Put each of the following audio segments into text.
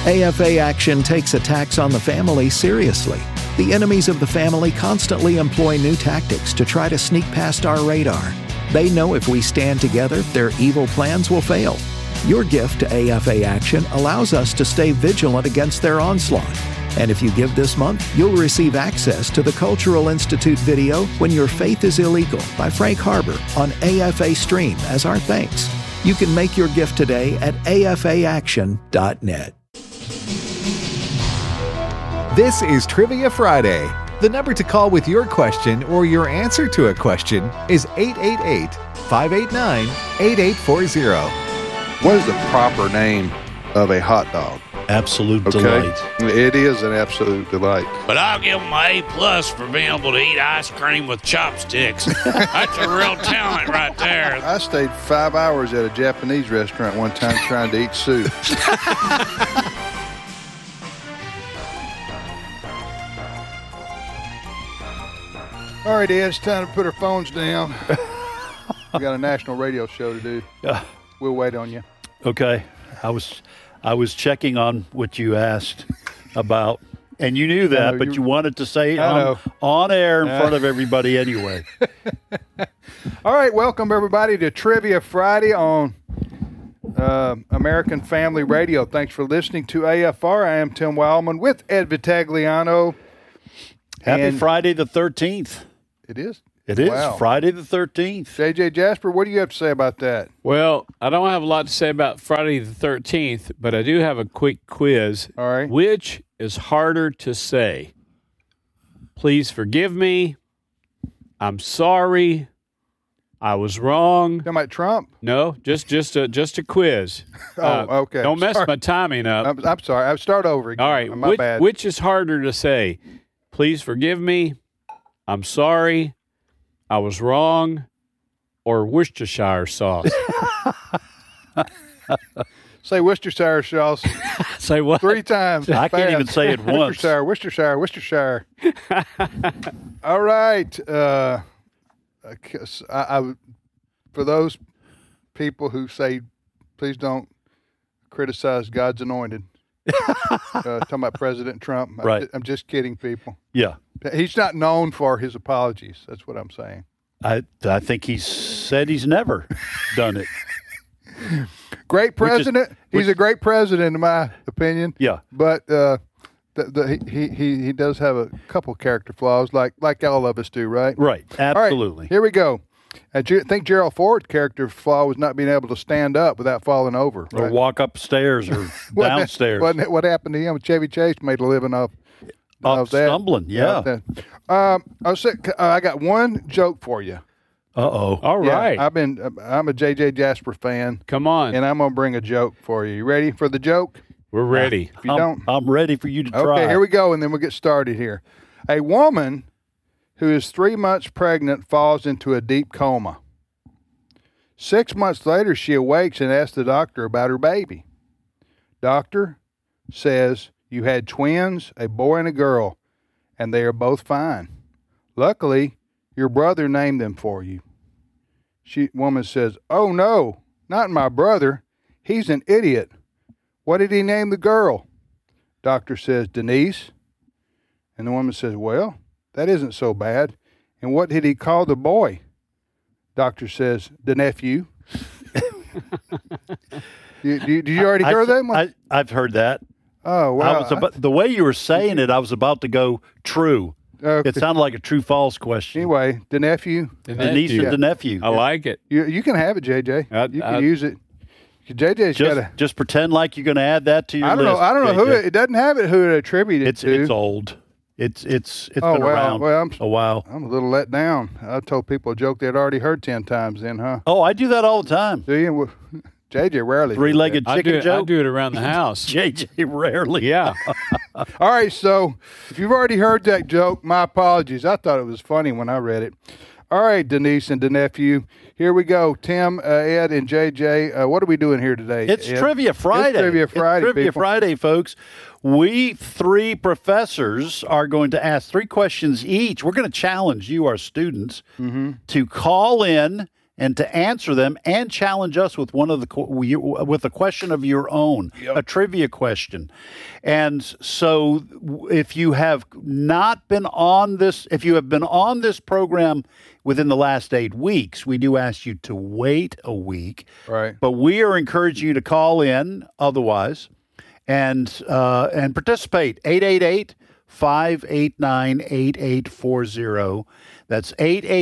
AFA Action takes attacks on the family seriously. The enemies of the family constantly employ new tactics to try to sneak past our radar. They know if we stand together, their evil plans will fail. Your gift to AFA Action allows us to stay vigilant against their onslaught. And if you give this month, you'll receive access to the Cultural Institute video When Your Faith is Illegal by Frank Harbor on AFA Stream as our thanks. You can make your gift today at afaaction.net. This is Trivia Friday. The number to call with your question or your answer to a question is 888-589-8840. What is the proper name of a hot dog? Absolute delight. It is an absolute delight. But I'll give them an A+ for being able to eat ice cream with chopsticks. That's a real talent right there. I stayed 5 hours at a Japanese restaurant one time trying to eat soup. All right, Ed, it's time to put our phones down. We got a national radio show to do. We'll wait on you. Okay. I was checking on what you asked about, and you knew that, but you wanted to say it on air in front of everybody anyway. All right, welcome everybody to Trivia Friday on American Family Radio. Thanks for listening to AFR. I am Tim Wildman with Ed Vitagliano. Happy Friday the 13th. It is? It is. Wow. Friday the 13th. JJ Jasper, what do you have to say about that? Well, I don't have a lot to say about Friday the 13th, but I do have a quick quiz. All right. Which is harder to say? Please forgive me. I'm sorry. I was wrong. Talking about Trump? No, just a quiz. Okay. Don't mess my timing up. I'm sorry. I'll start over again. All right. My bad. Which is harder to say? Please forgive me. I'm sorry. I was wrong. Or Worcestershire sauce? Say Worcestershire sauce. Say what? 3 times. I can't even say it once. Worcestershire. All right. I for those people who say, please don't criticize God's anointed, talking about President Trump. Right. I'm just kidding, people. Yeah. He's not known for his apologies. That's what I'm saying. I think he said he's never done it. Great president. He's a great president, in my opinion. Yeah. But he does have a couple character flaws, like all of us do, right? Right. Absolutely. All right, here we go. I think Gerald Ford's character flaw was not being able to stand up without falling over. Or right? walk upstairs or downstairs. Wasn't it what happened to him? Chevy Chase made a living off that. Stumbling, yeah. I got one joke for you. Uh-oh. All right. Yeah, I'm a J.J. Jasper fan. Come on. And I'm going to bring a joke for you. You ready for the joke? We're ready. If you don't, I'm ready for you to try. Okay, here we go, and then we'll get started here. A woman who is 3 months pregnant falls into a deep coma. 6 months later, she awakes and asks the doctor about her baby. Doctor says, you had twins, a boy and a girl, and they are both fine. Luckily, your brother named them for you. Woman says, oh no, not my brother. He's an idiot. What did he name the girl? Doctor says, Denise. And the woman says, well, that isn't so bad. And what did he call the boy? Doctor says, the nephew. Did you already hear that one? I've heard that. Oh, wow. The way you were saying it, I was about to go true. It sounded like a true-false question. Anyway, the nephew. Denise and the nephew. I like it. You can have it, JJ. You can use it. JJ's just pretend like you're going to add that to your list. I don't know who it doesn't have who it attributed it to. It's old. It's been around a while. I'm a little let down. I told people a joke they'd already heard 10 times then, huh? Oh, I do that all the time. Do you? Well, JJ rarely. Three-legged chicken joke? I do it around the house. JJ rarely. Yeah. All right, so if you've already heard that joke, my apologies. I thought it was funny when I read it. All right, Denise and the nephew. Here we go. Tim, Ed, and JJ. What are we doing here today? It's Ed? Trivia Friday. It's Trivia Friday, It's Trivia people. Friday, folks. We 3 professors are going to ask 3 questions each. We're going to challenge you, our students, to call in and to answer them and challenge us with with a question of your own, a trivia question. And so if you have not been on this, if you have been on this program within the last 8 weeks, we do ask you to wait a week. Right. But we are encouraging you to call in otherwise and participate. 888-589-8840. That's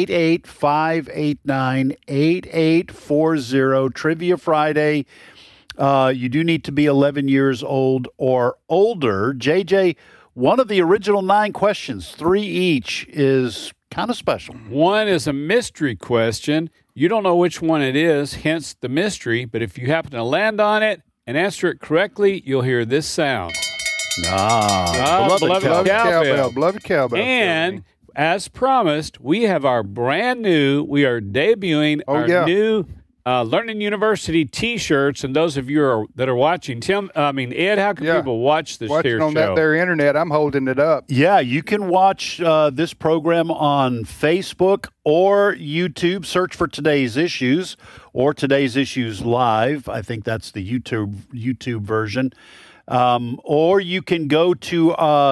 888-589-8840. Trivia Friday. You do need to be 11 years old or older. JJ, one of the original 9 questions, 3 each, is kind of special. One is a mystery question. You don't know which one it is, hence the mystery. But if you happen to land on it and answer it correctly, you'll hear this sound. Beloved cowbell. Beloved cowbell. And as promised, we have we are debuting our new Learning University T-shirts. And those of you that are watching, Ed, how can people watch this Watching on show? that there internet, I'm holding it up. Yeah, you can watch this program on Facebook or YouTube. Search for Today's Issues or Today's Issues Live. I think that's the YouTube version. Or you can go to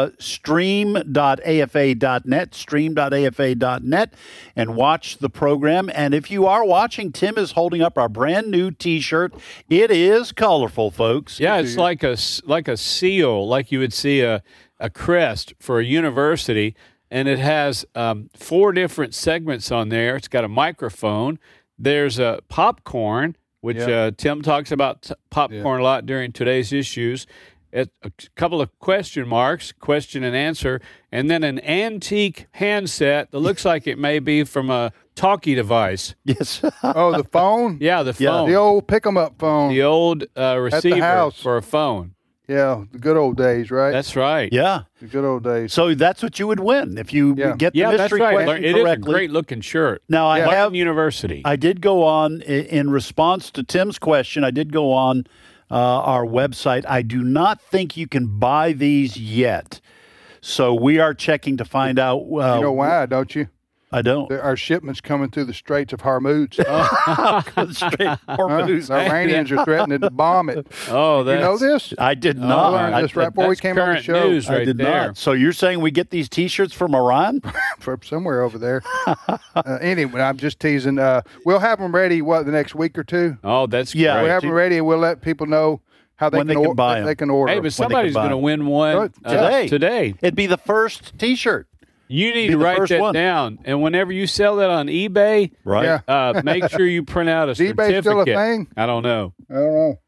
stream.afa.net, and watch the program. And if you are watching, Tim is holding up our brand new T-shirt. It is colorful, folks. Yeah, it's like a seal, like you would see a crest for a university. And it has 4 different segments on there. It's got a microphone. There's a popcorn, which Tim talks about popcorn a lot during Today's Issues. A couple of question marks, question and answer, and then an antique handset that looks like it may be from a talkie device. Yes. Oh, the phone? Yeah, the phone. The old pick-em-up phone. The old receiver house. for a phone. Yeah, the good old days, right? That's right. Yeah. The good old days. So that's what you would win if you get the that's mystery right. question It correctly. is a great-looking shirt. Now, I have University. I did go on, in response to Tim's question, I did go on our website. I do not think you can buy these yet. So we are checking to find out. You know why, don't you? I don't. There are shipments coming through the Straits of Hormuz. Hormuz. The Iranians are threatening to bomb it. Oh, you know this? I did not. I learned this right before we came on the show. News right I did there. not. So you're saying we get these T-shirts from Iran? From somewhere over there. Anyway, I'm just teasing. We'll have them ready, the next week or 2? Oh, that's Yeah. great. We'll have them ready, and we'll let people know how they When they can buy 'em. They can order. Hey, but somebody's going to win one today. It'd be the first T-shirt. You need to write that down, and whenever you sell that on eBay, Right? Yeah. Make sure you print out a Is certificate. eBay still a thing? I don't know. I don't know.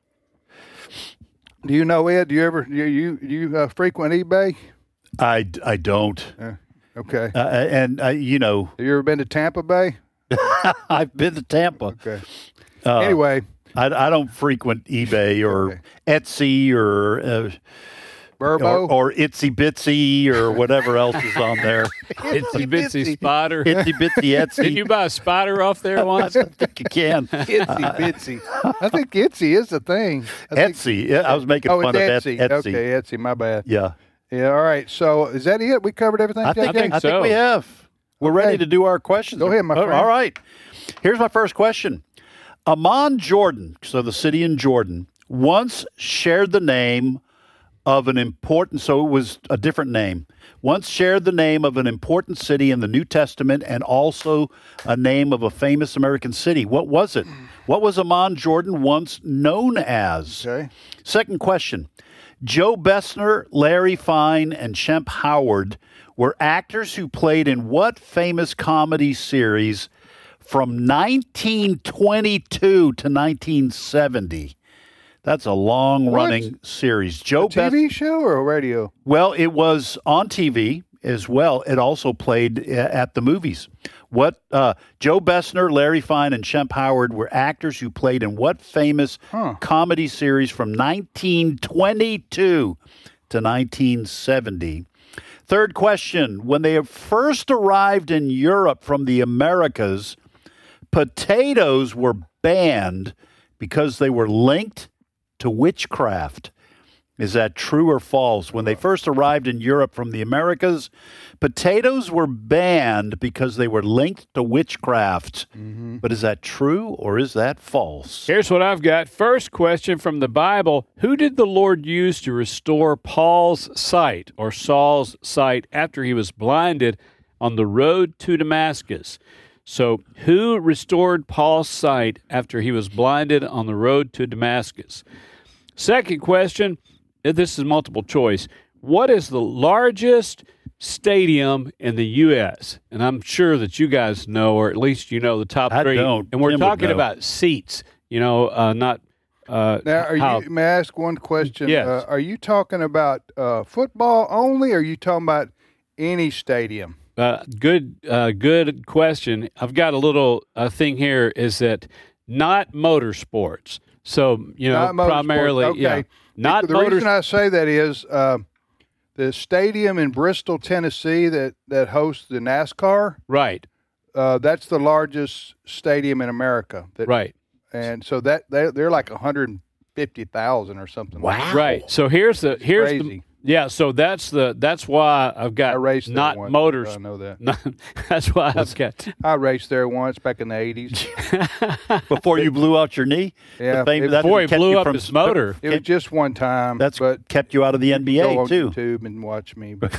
Do you know, Ed? Do you ever you frequent eBay? I don't. Okay. And you know, Have you ever been to Tampa Bay? I've been to Tampa. Okay. Anyway, I don't frequent eBay or Etsy or Burbo. or Itsy Bitsy or whatever else is on there. Itsy bitsy spider. Itsy Bitsy Etsy. Did you buy a spider off there once? I think you can. Itsy Bitsy. I think Itsy is the thing. Etsy. I was making fun of Etsy. Etsy. Okay, Etsy. My bad. Yeah. Yeah. All right. So is that it? We covered everything. I think so. we have. We're ready to do our questions. Go ahead, my friend. All right. Here's my first question. Amman, Jordan, so the city in Jordan, once shared the name of an important, so it was a different name, once shared the name of an important city in the New Testament and also a name of a famous American city. What was it? What was Amman, Jordan once known as? Okay. Second question. Joe Bessner, Larry Fine, and Shemp Howard were actors who played in what famous comedy series from 1922 to 1970? That's a long-running series. A TV show or a radio? Well, it was on TV as well. It also played at the movies. What Joe Bessner, Larry Fine, and Shemp Howard were actors who played in what famous comedy series from 1922 to 1970? Third question. When they first arrived in Europe from the Americas, potatoes were banned because they were linked to witchcraft. Is that true or false? When they first arrived in Europe from the Americas, potatoes were banned because they were linked to witchcraft. But is that true or is that false? Here's what I've got. First question from the Bible. Who did the Lord use to restore Paul's sight or Saul's sight after he was blinded on the road to Damascus? So who restored Paul's sight after he was blinded on the road to Damascus? Second question, this is multiple choice. What is the largest stadium in the U.S.? And I'm sure that you guys know, or at least you know the top three. I don't. And we're Tim would talking know. about seats, not Now, may I ask one question? Yes. Are you talking about football only, or are you talking about any stadium? Good question. I've got a little thing here. Is that not motorsports? So Not motorsports. primarily, Okay. yeah, not The reason I say that is the stadium in Bristol, Tennessee, that hosts the NASCAR. Right, That's the largest stadium in America. right. And so that they're like 150,000 or something. Like that. Right. So here's the Crazy. So that's why I've got I raced there not once, motors. so I know that. That's why I've got. I raced there once back in the 80s. Before you blew out your knee? Yeah, That Before he kept blew you up from his motor. It was just one time. That's but what kept you out of the go NBA, on too. YouTube and watch me. But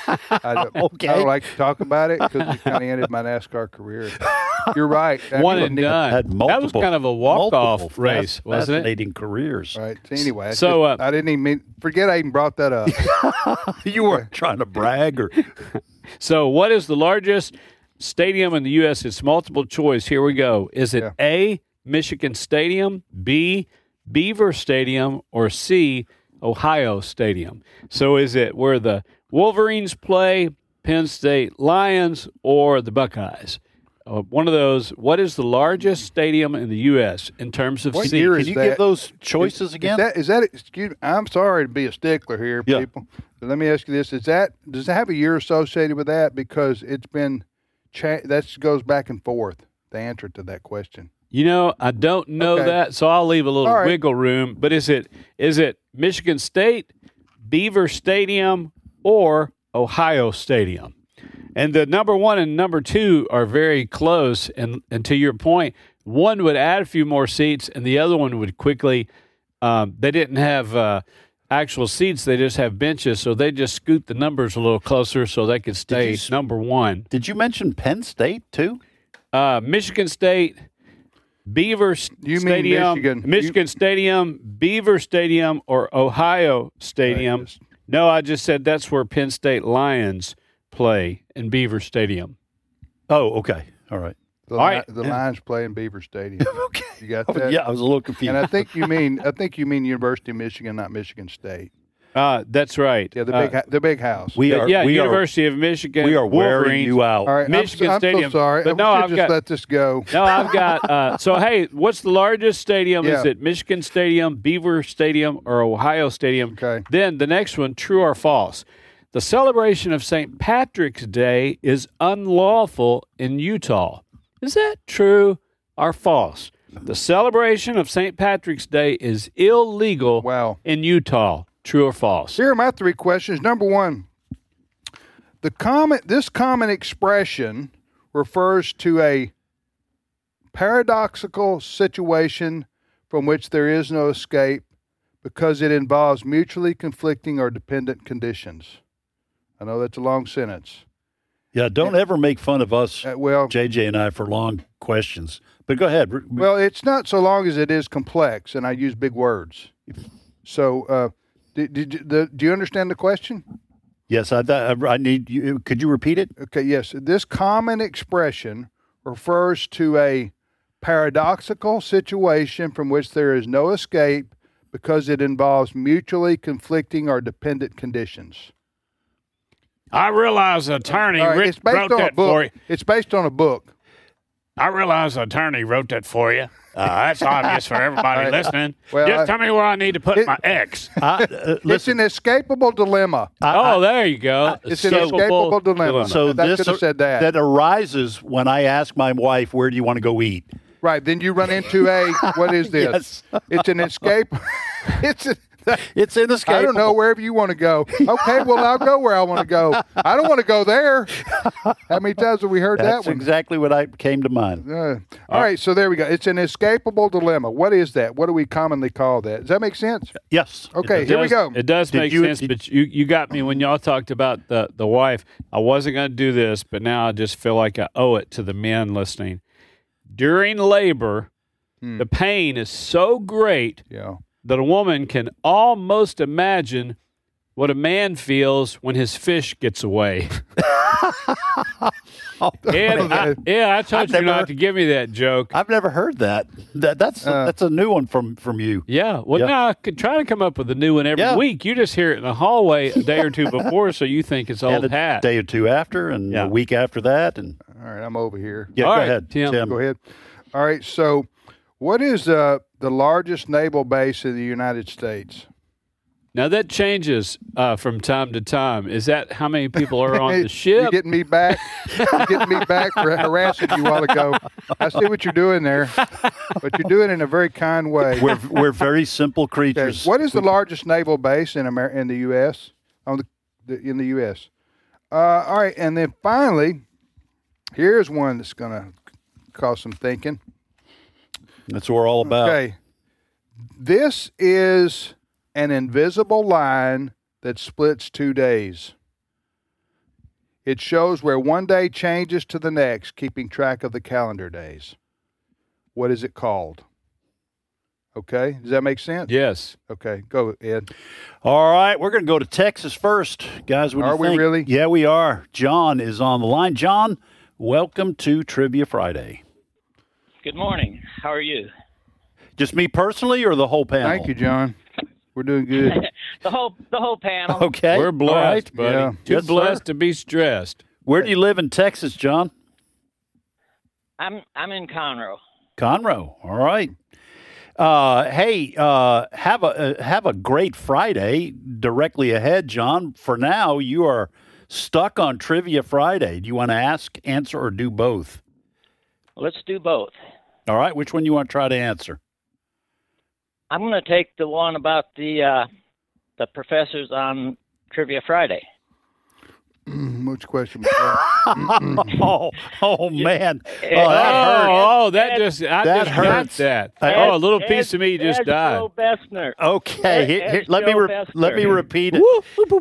I don't Okay. like to talk about it because it kind of ended my NASCAR career. You're right. One You and wouldn't done. Had multiple, That was kind of a walk-off multiple race, wasn't it? fascinating careers. Right. So anyway, So, I didn't even forget I even brought that up. You weren't trying to brag or So, what is the largest stadium in the U.S.? It's multiple choice. Here we go. Is it Yeah. A, Michigan Stadium, B, Beaver Stadium, or C, Ohio Stadium? So, is it where the Wolverines play, Penn State Lions, or the Buckeyes? One of those. What is the largest stadium in the U.S. in terms of What seats? year Can is you that? give those choices again? Is that excuse me, I'm sorry to be a stickler here, Yeah. people. But let me ask you this. Does it have a year associated with that? Because it's been that goes back and forth, the answer to that question. I don't know Okay. that, so I'll leave a little All right. wiggle room. But is it Michigan State, Beaver Stadium, or Ohio Stadium? And the number one and number two are very close. And to your point, one would add a few more seats, and the other one would quickly. They didn't have actual seats; they just have benches, so they just scoot the numbers a little closer so they could stay number one. Did you mention Penn State, too? Michigan State, Beaver You mean Stadium, Michigan. Stadium, Beaver Stadium, or Ohio Stadium. Right. No, I just said that's where Penn State Lions play in Beaver Stadium. Oh, okay. All right. The, All right. the Lions play in Beaver Stadium. Okay. You got Oh, that? yeah, I was a little confused. And I think you mean University of Michigan, not Michigan State. That's right. Yeah, the big house. we are University of Michigan. we are wearing Wolverines. you out. All right, Michigan I'm Stadium. so sorry. But We no, should I've just got- let this go. No, I've got. So, hey, what's the largest stadium? Is Yeah. it Michigan Stadium, Beaver Stadium, or Ohio Stadium? Okay. Then the next one, true or false? The celebration of St. Patrick's Day is unlawful in Utah. Is that true or false? The celebration of St. Patrick's Day is illegal Wow. in Utah. True or false? Here are my three questions. Number one, this common expression refers to a paradoxical situation from which there is no escape because it involves mutually conflicting or dependent conditions. I know that's a long sentence. Yeah, don't ever make fun of us, Well, JJ and I, for long questions. But go ahead. well, it's not so long as it is complex, and I use big words. So, do you understand the question? Yes, I need you. Could you repeat it? Okay, yes. This common expression refers to a paradoxical situation from which there is no escape because it involves mutually conflicting or dependent conditions. I realize the attorney All right, it's based wrote on a that for you. book. It's based on a book. I realize the attorney wrote that for you. That's obvious for everybody listening. Well, Just tell me where I need to put my X. It's an escapable dilemma. There you go. It's an escapable dilemma. So I this could have said that. arises when I ask my wife, "Where do you want to go eat?" Right. Then you run into what is this? Yes. It's an escape. It's inescapable. I don't know, wherever you want to go. Okay, well, I'll go where I want to go. I don't want to go there. How many times have we heard That's that one? exactly what I came to mind. All right, so there we go. It's an escapable dilemma. What is that? What do we commonly call that? Does that make sense? Yes. Okay, here we go. It does make sense, but you got me when y'all talked about the wife. I wasn't going to do this, but now I just feel like I owe it to the men listening. During labor, the pain is so great that a woman can almost imagine what a man feels when his fish gets away. I told you not to give me that joke. I've never heard that. That's a new one from you. Yeah. Well, now I could try to come up with a new one every week. You just hear it in the hallway a day or two before, so you think it's old hat. A day or two after, and a week after that. And all right, I'm over here. Yeah, all go right, ahead, Tim. Go ahead. All right, so what is the largest naval base in the United States? Now, that changes from time to time. Is that how many people are on the ship? You're getting me back. You're getting me back for harassing you a while ago. I see what you're doing there, but you're doing it in a very kind way. We're very simple creatures. Okay. What is the largest naval base in the U.S.? In the U.S. All right, and then finally, here's one that's going to cause some thinking. That's what we're all about. Okay, this is an invisible line that splits 2 days. It shows where one day changes to the next, keeping track of the calendar days. What is it called? Okay, does that make sense? Yes. Okay, go, Ed. All right, we're going to go to Texas first. Guys, what do you think? Are we really? Yeah, we are. John is on the line. John, welcome to Trivia Friday. Good morning. How are you? Just me personally or the whole panel? Thank you, John. We're doing good. The whole panel. Okay. We're blessed, all right. buddy. Yeah. Too Yes, blessed sir. to be stressed. Where do you live in Texas, John? I'm in Conroe. Conroe. All right. Hey, have a great Friday directly ahead, John. For now, you are stuck on Trivia Friday. Do you want to ask, answer, or do both? Let's do both. All right. Which one you want to try to answer? I'm going to take the one about the professors on Trivia Friday. Which question? Oh man! That hurts. That. A little piece of me just died. Joe Bessner. Okay, let me repeat it.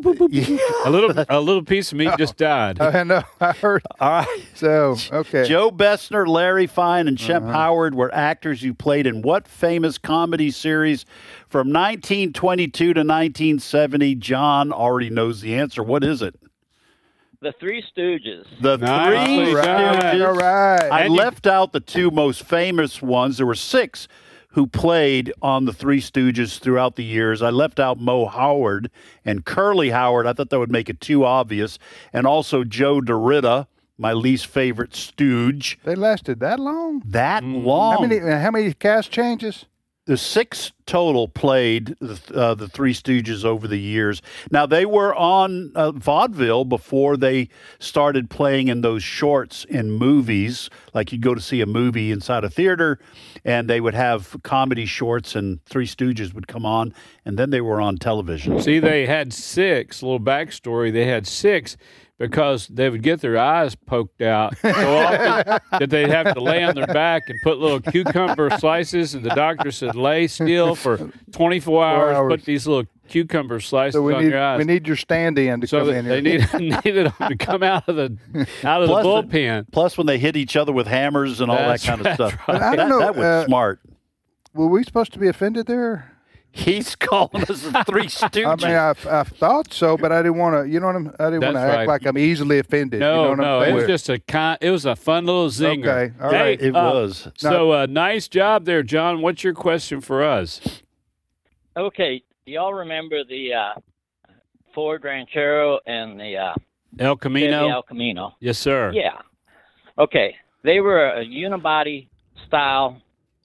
A little piece of me just died. I know. I heard. All right. So, okay. Joe Bessner, Larry Fine, and Shemp Howard were actors who played in what famous comedy series from 1922 to 1970? John already knows the answer. What is it? The Three Stooges. The Nicely Three done. Stooges. All right. I left out the two most famous ones. There were six who played on the Three Stooges throughout the years. I left out Mo Howard and Curly Howard. I thought that would make it too obvious. And also Joe DeRita, my least favorite stooge. They lasted that long? That long. How many cast changes? The six total played the Three Stooges over the years. Now, they were on vaudeville before they started playing in those shorts in movies. Like you'd go to see a movie inside a theater, and they would have comedy shorts, and Three Stooges would come on, and then they were on television. See, they had six. A little backstory. They had six because they would get their eyes poked out so often that they'd have to lay on their back and put little cucumber slices, and the doctor said, lay still for 24 hours, put these little cucumber slices on your eyes. We need your stand-in to come in here. They needed them to come out of the bullpen. Plus, when they hit each other with hammers and all that kind of stuff. Right. I don't know, that was smart. Were we supposed to be offended there? He's calling us the Three Stooges. I mean, I thought so, but I didn't want to. You know what I didn't want to act like I'm easily offended. No, you know what it was just it was a fun little zinger. Okay, all Hey, right. It was. So nice job there, John. What's your question for us? Okay, do y'all remember the Ford Ranchero and the El Camino? Chevy El Camino? Yes, sir. Yeah. Okay, they were a unibody style.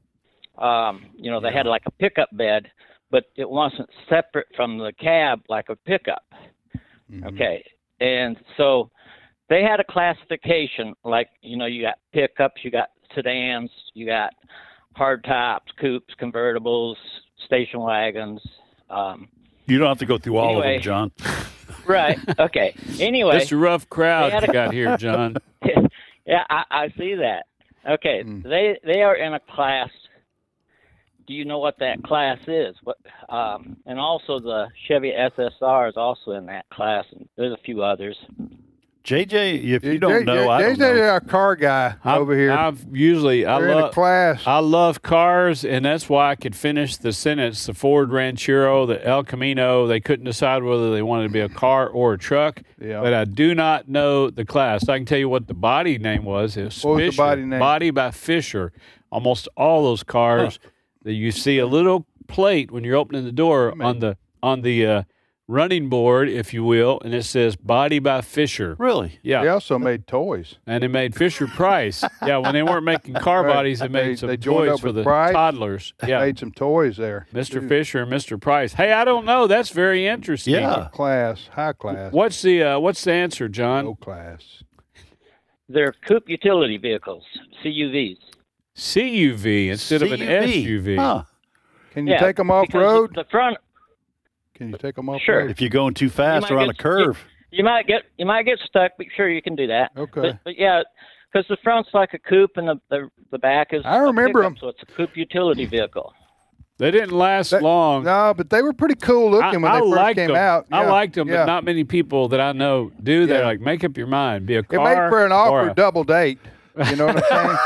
They had like a pickup bed, but it wasn't separate from the cab like a pickup. Mm-hmm. Okay. And so they had a classification, like, you got pickups, you got sedans, you got hard tops, coupes, convertibles, station wagons. You don't have to go through all of Anyway. them, John. Right. Okay. Anyway. It's a rough crowd They had you got here, John. Yeah, I see that. Okay, they are in a class. Do you know what that class is? What? And also the Chevy SSR is also in that class, and there's a few others. JJ, if you don't know, I don't JJ know. is our car guy over here. I They're in a class. I love cars, and that's why I could finish the sentence. The Ford Ranchero, the El Camino, they couldn't decide whether they wanted to be a car or a truck. Yeah. But I do not know the class. I can tell you what the body name was. It was What was the Fisher. body name? Body by Fisher. Almost all those cars that you see a little plate when you're opening the door on the running board, if you will, and it says Body by Fisher. Really? Yeah. They also made toys. And they made Fisher Price. Yeah, when they weren't making car Right. bodies, they made some They joined toys up for with the Price. toddlers. Yeah, Made some toys there. Mr. Fisher and Mr. Price. Hey, I don't know. That's very interesting. Yeah. Class, high class, What's the answer, John? low class. They're coupe utility vehicles, CUVs. CUV instead of an SUV. Huh. Can you take them off because road? The front, Can you take them off Sure. road? If you're going too fast or on a curve. you might get stuck, but sure you can do that. Okay. But yeah, because the front's like a coupe and the back is. I remember a pickup, 'em. So it's a coupe utility vehicle. They didn't last long. No, but they were pretty cool looking when they first liked came them. out. I Yeah, liked them, yeah. but not many people that I know do. They're Yeah. like, make up your mind. Be a It car made for an or awkward a- double date. You know what I'm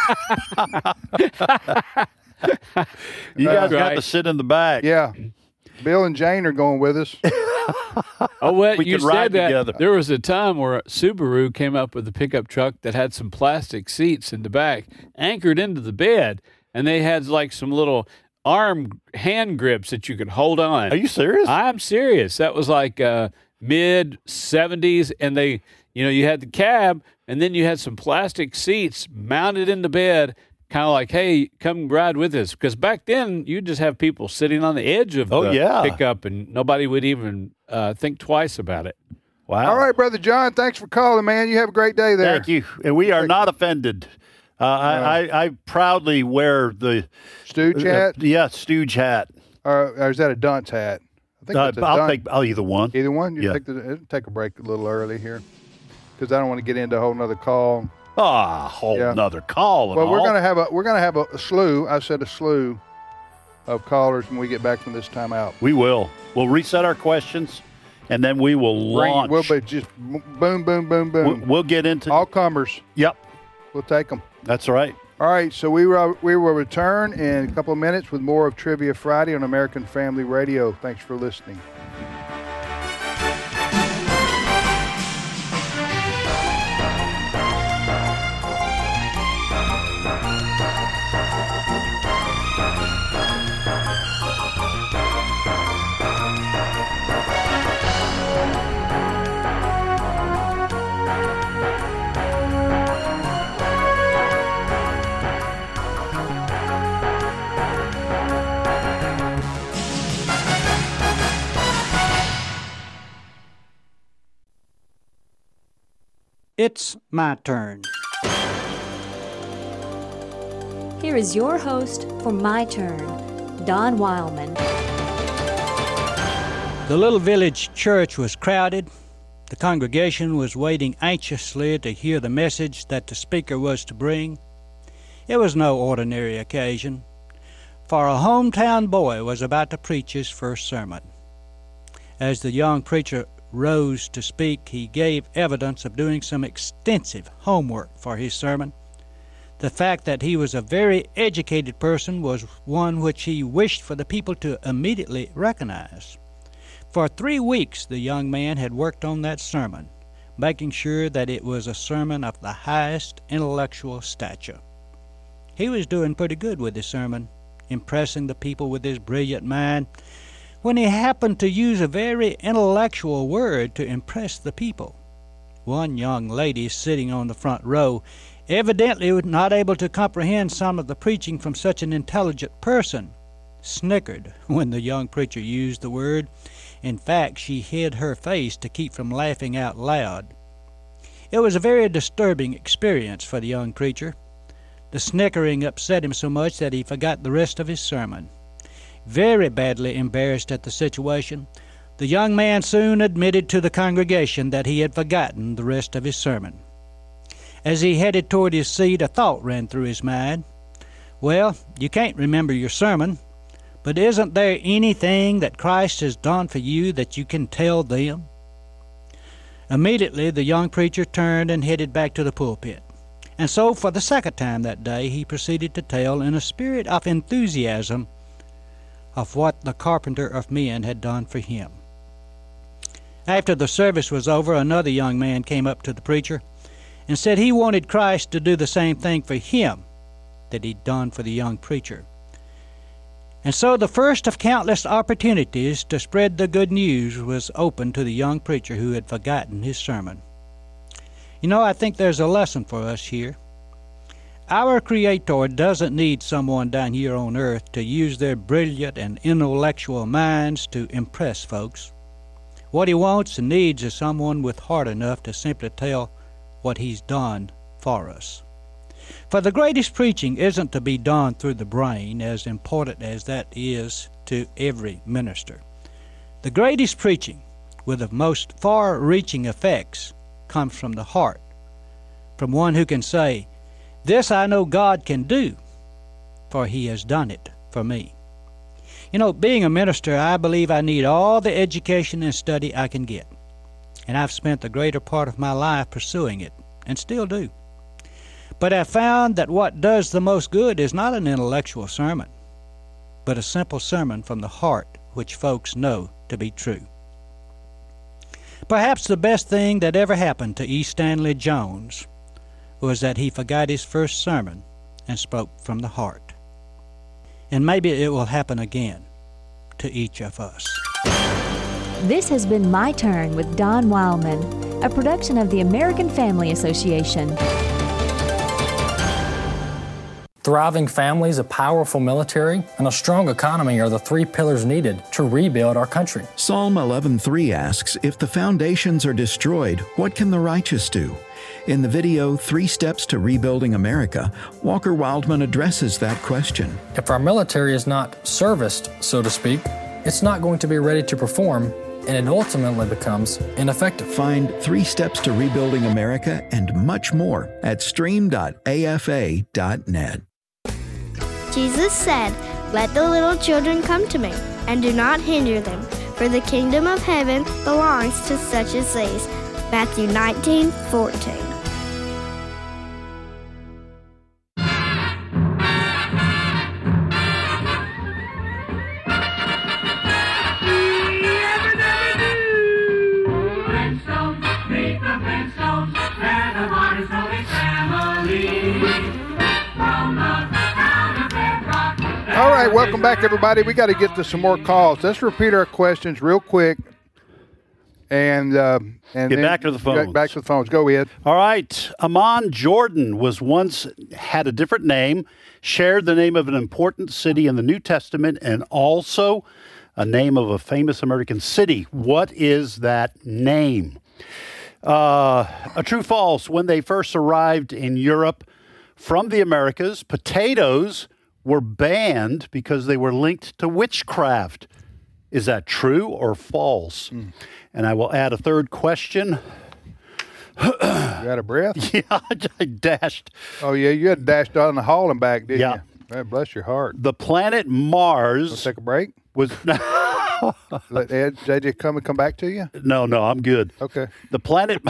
saying? You guys got Right. to sit in the back. Yeah. Bill and Jane are going with us. Oh, well, We you could ride said that. together. There was a time where Subaru came up with a pickup truck that had some plastic seats in the back, anchored into the bed, and they had like some little hand grips that you could hold on. Are you serious? I'm serious. That was like mid 70s, and you had the cab, and then you had some plastic seats mounted in the bed, kind of like, hey, come ride with us. Because back then, you just have people sitting on the edge of Oh, the yeah. pickup, and nobody would even think twice about it. Wow. All right, Brother John, thanks for calling, man. You have a great day there. Thank you. And we are not offended. I proudly wear the Stooge hat? Stooge hat. Or is that a dunce hat? I think it's a I'll dunce. take either one. Either one? You Yeah. take a break a little early here because I don't want to get into a whole nother call. Whole Yeah. nother call. And Well, we're all. gonna have a slew. I said a slew of callers when we get back from this time out. We will. We'll reset our questions, and then we will launch. We'll be just boom, boom, boom, boom. We'll get into. All comers. Yep, We'll take them. that's right. All right, so we will return in a couple of minutes with more of Trivia Friday on American Family Radio. Thanks for listening. It's my turn. Here is your host for My Turn, Don Wildman. The little village church was crowded. The congregation was waiting anxiously to hear the message that the speaker was to bring. It was no ordinary occasion, for a hometown boy was about to preach his first sermon. As the young preacher rose to speak, he gave evidence of doing some extensive homework for his sermon. The fact that he was a very educated person was one which he wished for the people to immediately recognize. For 3 weeks the young man had worked on that sermon, making sure that it was a sermon of the highest intellectual stature. He was doing pretty good with his sermon, impressing the people with his brilliant mind, when he happened to use a very intellectual word to impress the people. One young lady sitting on the front row, evidently not able to comprehend some of the preaching from such an intelligent person, snickered when the young preacher used the word. In fact, she hid her face to keep from laughing out loud. It was a very disturbing experience for the young preacher. The snickering upset him so much that he forgot the rest of his sermon. Very badly embarrassed at the situation, the young man soon admitted to the congregation that he had forgotten the rest of his sermon. As he headed toward his seat, a thought ran through his mind. Well, you can't remember your sermon, but isn't there anything that Christ has done for you that you can tell them? Immediately, the young preacher turned and headed back to the pulpit. And so, for the second time that day, he proceeded to tell in a spirit of enthusiasm of what the carpenter of men had done for him. After the service was over, another young man came up to the preacher and said he wanted Christ to do the same thing for him that he'd done for the young preacher. And so the first of countless opportunities to spread the good news was open to the young preacher who had forgotten his sermon. You know, I think there's a lesson for us here. Our Creator doesn't need someone down here on earth to use their brilliant and intellectual minds to impress folks. What He wants and needs is someone with heart enough to simply tell what He's done for us. For the greatest preaching isn't to be done through the brain, as important as that is to every minister. The greatest preaching, with the most far-reaching effects, comes from the heart, from one who can say, "This I know God can do, for He has done it for me." You know, being a minister, I believe I need all the education and study I can get. And I've spent the greater part of my life pursuing it, and still do. But I've found that what does the most good is not an intellectual sermon, but a simple sermon from the heart which folks know to be true. Perhaps the best thing that ever happened to E. Stanley Jones was that he forgot his first sermon and spoke from the heart. And maybe it will happen again to each of us. This has been My Turn with Don Wildman, a production of the American Family Association. Thriving families, a powerful military, and a strong economy are the three pillars needed to rebuild our country. Psalm 11:3 asks, if the foundations are destroyed, what can the righteous do? In the video, 3 Steps to Rebuilding America, Walker Wildman addresses that question. If our military is not serviced, so to speak, it's not going to be ready to perform, and it ultimately becomes ineffective. Find 3 Steps to Rebuilding America and much more at stream.afa.net. Jesus said, "Let the little children come to me, and do not hinder them, for the kingdom of heaven belongs to such as these." Matthew 19:14. All right, welcome back, everybody. We got to get to some more calls. Let's repeat our questions real quick, and Get then back to the phones. Back to the phones. Go ahead. All right. Amman Jordan had a different name, shared the name of an important city in the New Testament, and also a name of a famous American city. What is that name? A true false. When they first arrived in Europe from the Americas, potatoes were banned because they were linked to witchcraft. Is that true or false? And I will add a third question. You out of breath? Yeah, I dashed. Oh, yeah, you had dashed on the hall and back, didn't Yeah. you? Man, bless your heart. The planet Mars Let's take a break. was Let Ed, JJ come back to you? no, I'm good. Okay. The planet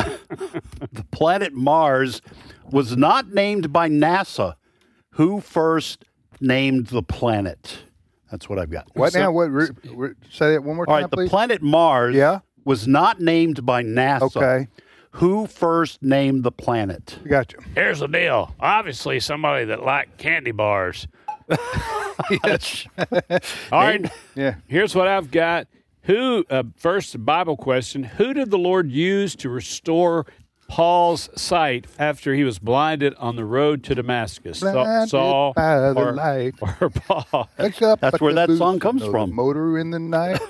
Mars was not named by NASA. Who first named the planet? That's what I've got. What now? Say that one more time, All right, please. the planet Mars Yeah? was not named by NASA. Okay. Who first named the planet? Got you. Here's the deal. Obviously, somebody that liked candy bars. Yes. All right. Yeah. Here's what I've got. First Bible question, who did the Lord use to restore Paul's sight after he was blinded on the road to Damascus? Blinded Saul by the or, light. or Paul? That's where that song comes from. Motor in the night.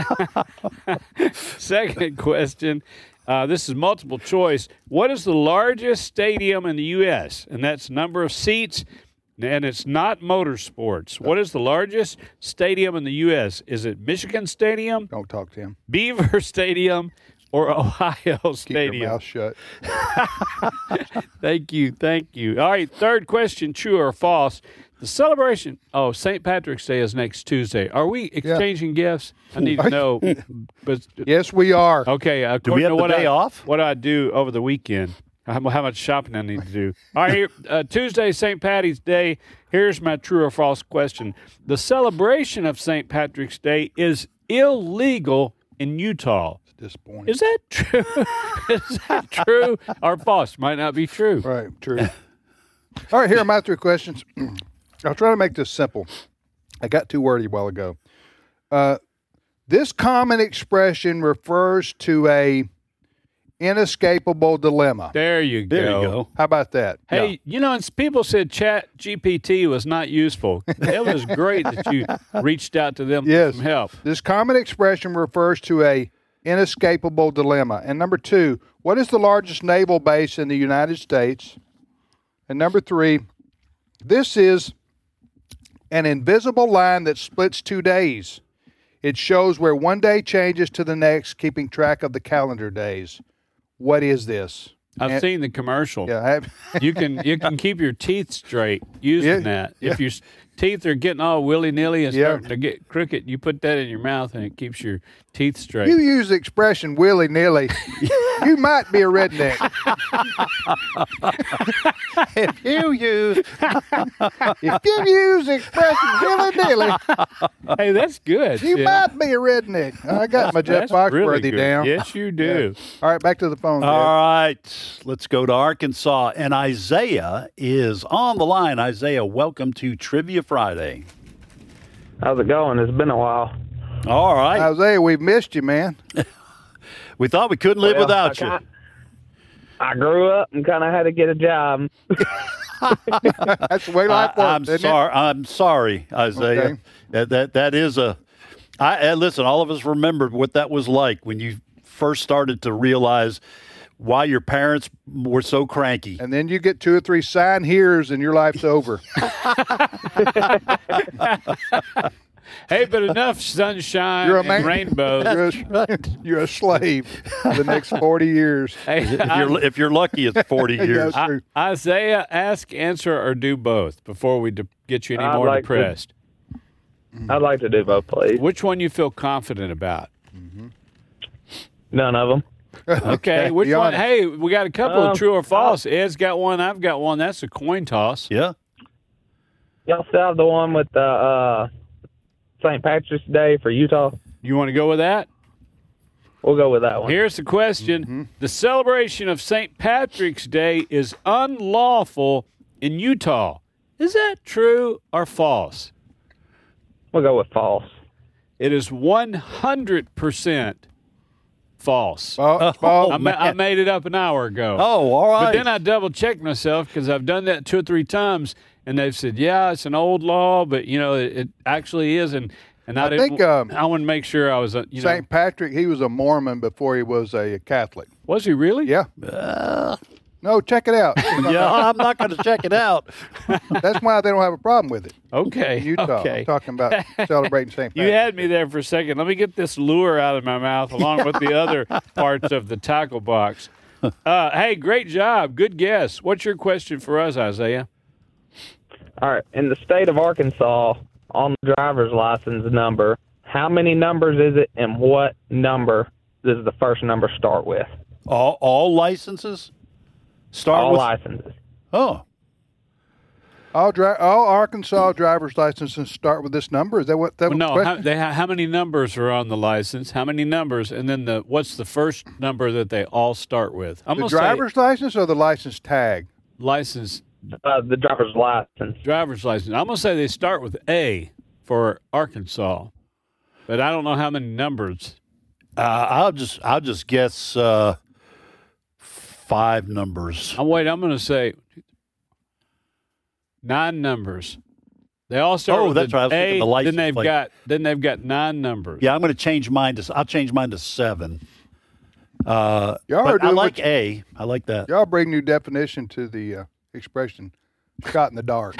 Second question. This is multiple choice. What is the largest stadium in the U.S.? And that's number of seats, and it's not motorsports. What is the largest stadium in the U.S.? Is it Michigan Stadium? Don't talk to him. Beaver Stadium or Ohio Stadium? Keep your mouth shut. Thank you. All right, third question, true or false? The celebration, St. Patrick's Day is next Tuesday. Are we exchanging gifts? I need to know. But Yes, we are. okay, Do we have the day off? What I do over the weekend, how much shopping I need to do. All right, here, Tuesday, St. Patty's Day. Here's my true or false question. The celebration of St. Patrick's Day is illegal in Utah. Disappointing. Is that true? Is that true or false? Might not be true. Right, true. All right, here are my 3 questions. I'll try to make this simple. I got too wordy a while ago. This common expression refers to a inescapable dilemma. There you go. How about that? Hey, and people said Chat GPT was not useful. It was great that you reached out to them for some help. This common expression refers to a inescapable dilemma. And number 2, what is the largest naval base in the United States? And number 3, this is an invisible line that splits 2 days. It shows where one day changes to the next, keeping track of the calendar days. What is this? I've seen the commercial. Yeah, you can keep your teeth straight using that. If your teeth are getting all willy-nilly and starting to get crooked, you put that in your mouth and it keeps your teeth straight. You use the expression willy-nilly. You might be a redneck. If you use the expression willy-nilly, hey, that's good. You might be a redneck. I got my Jeff Foxworthy down. Yes, you do. Yeah. All right, back to the phone. All right, let's go to Arkansas. And Isaiah is on the line. Isaiah, welcome to Trivia Friday. How's it going? It's been a while. All right. Isaiah, we've missed you, man. We thought we couldn't live without you. I grew up and kind of had to get a job. That's the way life works. I'm sorry, Isaiah. Okay. That is a. Listen, all of us remembered what that was like when you first started to realize why your parents were so cranky. And then you get 2 or 3 sign here's and your life's over. Hey, but enough sunshine and rainbows. You're a slave for the next 40 years. Hey, if you're lucky, it's 40 years. Isaiah, ask, answer, or do both before we get you any more depressed. I'd like to do both, please. Which one you feel confident about? None of them. Okay, which one? Hey, we got a couple of true or false. Ed's got one. I've got one. That's a coin toss. Yeah. Y'all still have the one with the St. Patrick's Day for Utah? You want to go with that? We'll go with that one. Here's the question. The celebration of St. Patrick's Day is unlawful in Utah. Is that true or false? We'll go with false. It is 100% false. I made it up an hour ago. Oh, all right. But then I double-checked myself because I've done that 2 or 3 times, and they've said, yeah, it's an old law, but, it actually is. And I think I want to make sure I was, St. Patrick, he was a Mormon before he was a Catholic. Was he really? Yeah. No, check it out. Yeah, I'm not going to check it out. That's why they don't have a problem with it. Okay. In Utah. Okay. I'm talking about celebrating St. Patrick. You had me there for a second. Let me get this lure out of my mouth along with the other parts of the tackle box. Hey, great job. Good guess. What's your question for us, Isaiah? All right. In the state of Arkansas, on the driver's license number, how many numbers is it, and what number does the first number start with? All licenses? All licenses. Oh. All Arkansas driver's licenses start with this number? Is that what that was? No, how many numbers are on the license? How many numbers? And then what's the first number that they all start with? The driver's license or the license tag? License. The driver's license. Driver's license. I'm going to say they start with A for Arkansas, but I don't know how many numbers. I'll just guess 5 numbers. I'm going to say 9 numbers. They all start with that's right. I was thinking the license plate. Then they've got 9 numbers. Yeah, I'm going to change mine I'll change mine to 7. I like A. I like that. Y'all bring new definition to the expression. shot in the dark.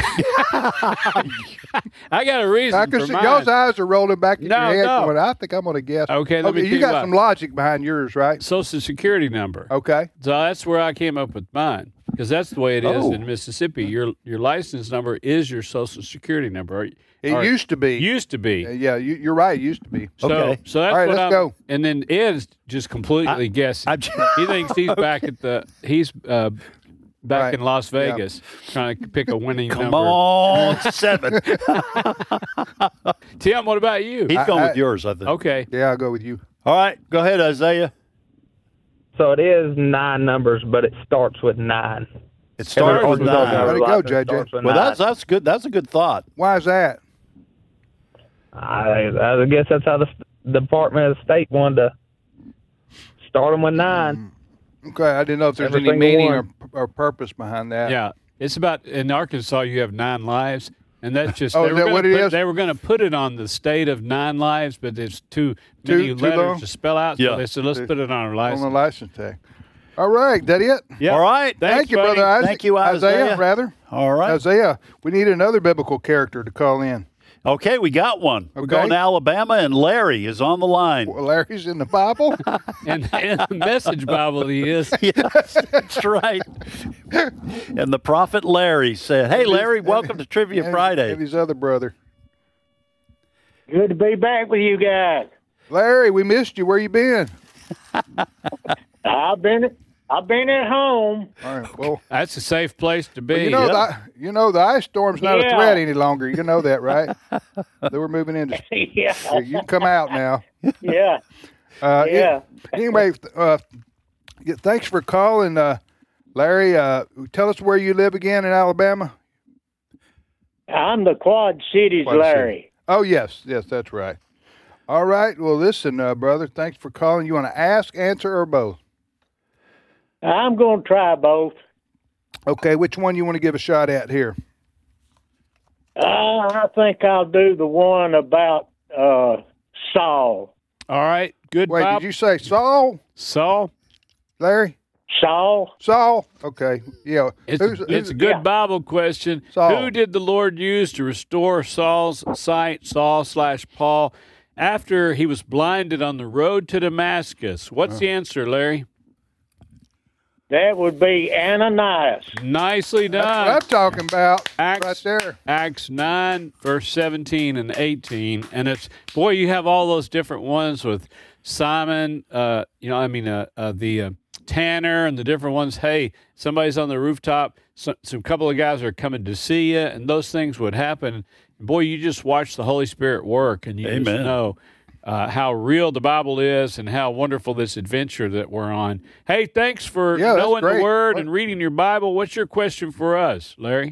I got a reason I can for see mine. y'all's eyes are rolling back in No, your head. no. Going, I think I'm going to guess. Okay, let me tell you you got what. some logic behind yours, right? Social Security number. Okay. So that's where I came up with mine because that's the way it is Oh. in Mississippi. Your license number is your Social Security number. It used to be. Used to be. Yeah, you're right. It used to be. So that's All right, what let's go. And then Ed's just completely guessing. He thinks he's back at back in Las Vegas trying to pick a winning number. Come on, 7. Tim, what about you? He's going with yours, I think. Okay. Yeah, I'll go with you. All right, go ahead, Isaiah. So it is 9 numbers, but it starts with 9. It starts with 9. Way to go, JJ. Well, that's good. That's a good thought. Why is that? I guess that's how the Department of State wanted to start them with 9. Okay, I didn't know if there's Every any single meaning one. or purpose behind that. Yeah. It's about, in Arkansas, you have 9 lives. And that's just, Oh, they is were that gonna what it put- is? They were going to put it on the state of 9 lives, but it's too many too letters long? to spell out. Yeah. So they said, let's put it on our On license. the license tag. All right, that it? Yeah. All right. Thanks, Thank you, buddy. Brother Isaac. Thank you, Isaiah. rather. All right. Isaiah, we need another biblical character to call in. Okay, we got one. We're Okay. going to Alabama, and Larry is on the line. Well, Larry's in the Bible. And in the Message Bible, he is. Yes, that's right. And the prophet Larry said, "Hey, Larry, welcome to Trivia Friday." And his other brother. Good to be back with you guys. Larry, we missed you. Where you been? I've been at home. All right, well, That's a safe place to be. well, the ice storm's not a Yeah. threat any longer. You know that, right? They were moving into. Yeah. You can come out now. Yeah. Yeah. Anyway, thanks for calling, Larry. Tell us where you live again in Alabama. I'm the Quad Cities Quad Larry. City. Oh, yes, that's right. All right. Well, listen, brother. Thanks for calling. You want to ask, answer, or both? I'm going to try both. Okay. Which one you want to give a shot at here? I think I'll do the one about Saul. All right. Good. Wait, Bob. did you say Saul? Saul? Larry? Saul. Okay. Yeah. It's a good Bible question. Saul. Who did the Lord use to restore Saul's sight, Saul/Paul, after he was blinded on the road to Damascus? What's the answer, Larry? That would be Ananias. Nicely done. That's what I'm talking about. Acts, right there. Acts 9, verse 17 and 18. And it's, boy, you have all those different ones with Simon, the Tanner and the different ones. Hey, somebody's on the rooftop. Some couple of guys are coming to see you, and those things would happen. Boy, you just watch the Holy Spirit work, and you just know how real the Bible is and how wonderful this adventure that we're on. Hey, thanks for knowing the Word and reading your Bible. What's your question for us, Larry?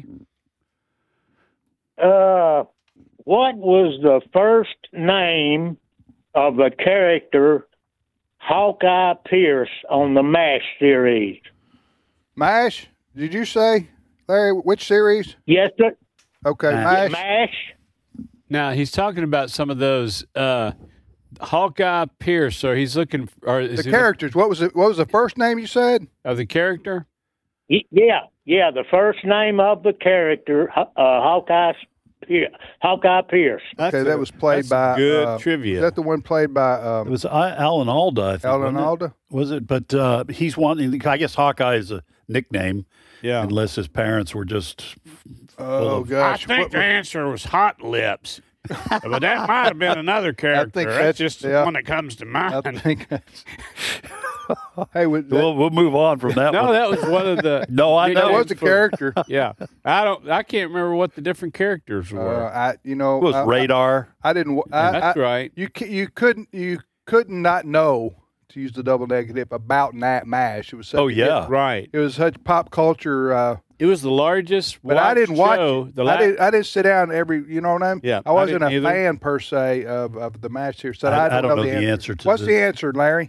What was the first name of the character Hawkeye Pierce on the MASH series? MASH? Did you say, Larry, which series? Yes, sir. Okay, MASH. MASH. Now, he's talking about some of those Hawkeye Pierce, or he's looking or is The characters. What was the first name you said? Of the character? Yeah, the first name of the character, Hawkeye Pierce. Okay, that was played by good trivia. Is that the one played by? It was Alan Alda, I think. Alan wasn't it? Alda? Was it? But he's one. I guess Hawkeye is a nickname. Yeah. Unless his parents were just. Oh gosh! I think the answer was Hot Lips. But that might have been another character. That's just the one that comes to mind. I think that's. Hey, we'll move on from that one. No, that was one of the. No, I know. That was a character. Yeah, I can't remember what the different characters were. It was Radar. I didn't. That's right. You couldn't not know, to use the double negative, about MASH. It was such right. It was such pop culture. It was the largest. But I didn't watch show, it. I didn't sit down every. You know what I mean? Yeah, I wasn't didn't a either. fan per se of the MASH here. So I don't know the answer to What's this. the answer, Larry?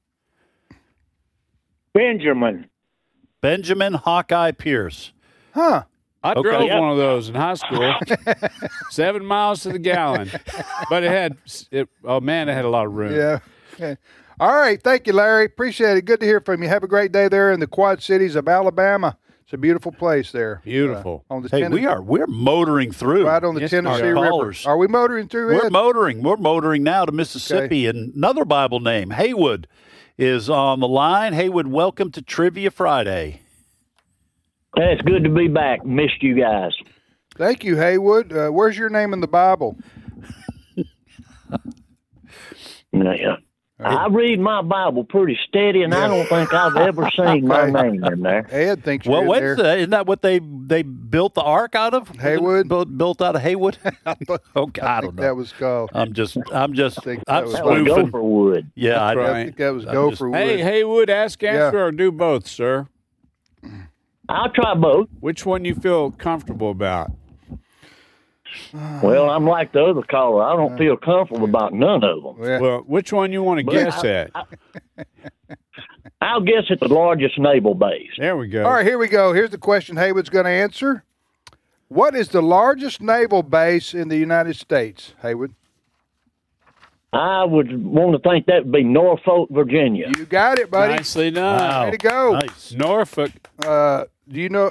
Benjamin Hawkeye Pierce. Huh. I drove one of those in high school, 7 miles to the gallon. But it had a lot of room. Yeah. Okay. All right. Thank you, Larry. Appreciate it. Good to hear from you. Have a great day there in the Quad Cities of Alabama. It's a beautiful place there. Beautiful. On the Hey, we're motoring through. right on the Yes, Tennessee our River. callers. Are we motoring through We're it? motoring. We're motoring now to Mississippi. And another Bible name, Haywood, is on the line. Haywood, welcome to Trivia Friday. Hey, it's good to be back. Missed you guys. Thank you, Haywood. Where's your name in the Bible? Yeah. I read my Bible pretty steady, and I don't think I've ever seen my name in there. Ed thinks Well, you're in there. isn't that what they built the ark out of? Haywood? Built out of Haywood? Okay, I don't know. That was called. I'm just that was- spoofing. Gopherwood. Yeah, I right. think that was Hey, Gopherwood. Haywood, ask, answer, or do both, sir. I'll try both. Which one you feel comfortable about? Well, I'm like the other caller. I don't feel comfortable about none of them. Well, which one you want to guess at? I'll guess at the largest naval base. There we go. All right, here we go. Here's the question Haywood's going to answer. What is the largest naval base in the United States, Haywood? I would want to think that would be Norfolk, Virginia. You got it, buddy. Nicely done. Wow. Way to go. Nice. Norfolk. Do you know